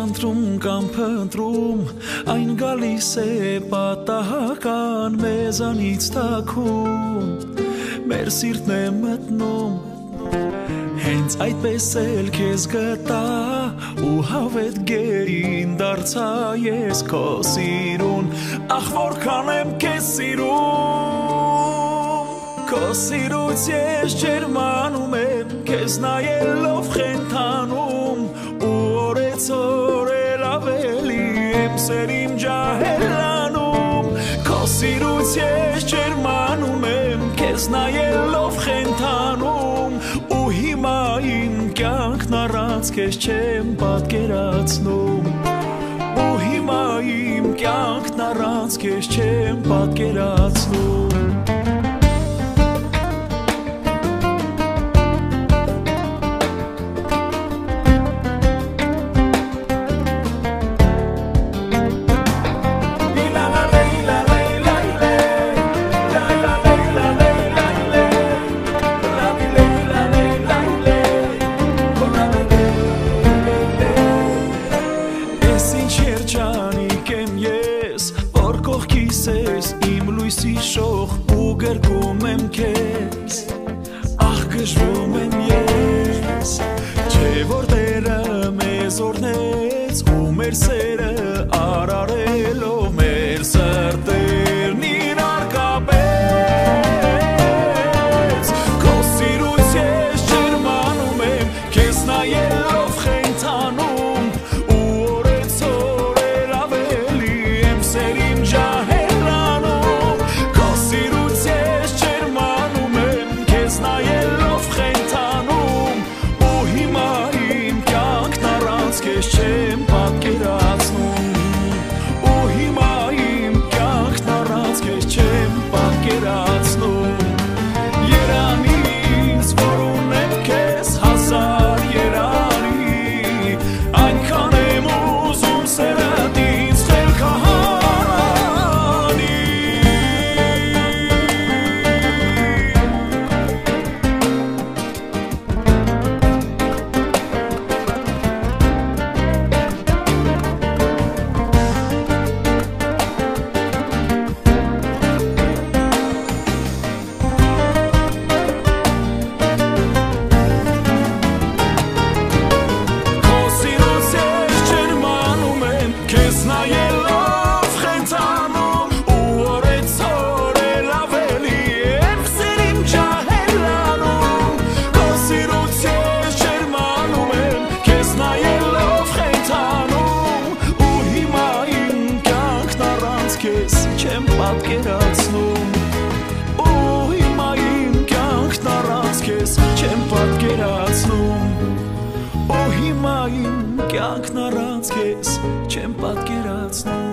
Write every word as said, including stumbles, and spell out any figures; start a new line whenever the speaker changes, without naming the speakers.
Չընտրում կամ փնտրում, այն գալիս է պատահական մեզանից թաքուն, մեր սիրտն է մտնում, հենց այդպես էլ քեզ գտա ու հավետ գերին դարձա ես քո սիրուն, ախ որքան եմ քեզ սիրում, քո սիրուց ես ջերմանում եմ, քեզ նայելով խենթանում ու օրեցօր էլ ավելի եմ սերիմ ջահելանում, քո սիրուց ես ջերմանում եմ, քեզ նայելով խենթանում ու հիմա իմ կյանքն առանց քեզ չեմ պատկերացնում, ու հիմա իմ կյանքն առանց քեզ չեմ պատկերացնում. Իմ լույսի շող ու գրկում եմ քեզ, ախ գժվում եմ ես, չէ որ Տերը մեզ օրհնեց ու մեր սերը արարելով մեր սրտերն իրար կապեց, քո սիրուց ես ջերմանում եմ, քեզ նայելով խենթանում ու օրեցօր էլ ավելի եմ սերիմ ջահել. Քեզ չեմ պատկերացնում, ու հիմա իմ կյանքն առանց քեզ չեմ պատկերացնում, երանից որ ունեմ քեզ հազար երանի, այնքան եմ ուզում սերդ ինձ խելքահանի. Քեզ չեմ պատկերացնում, ու հիմա իմ կյանքն առանց քեզ չեմ պատկերացնում, ու հիմա իմ կյանքն առանց քեզ չեմ պատկերացնում.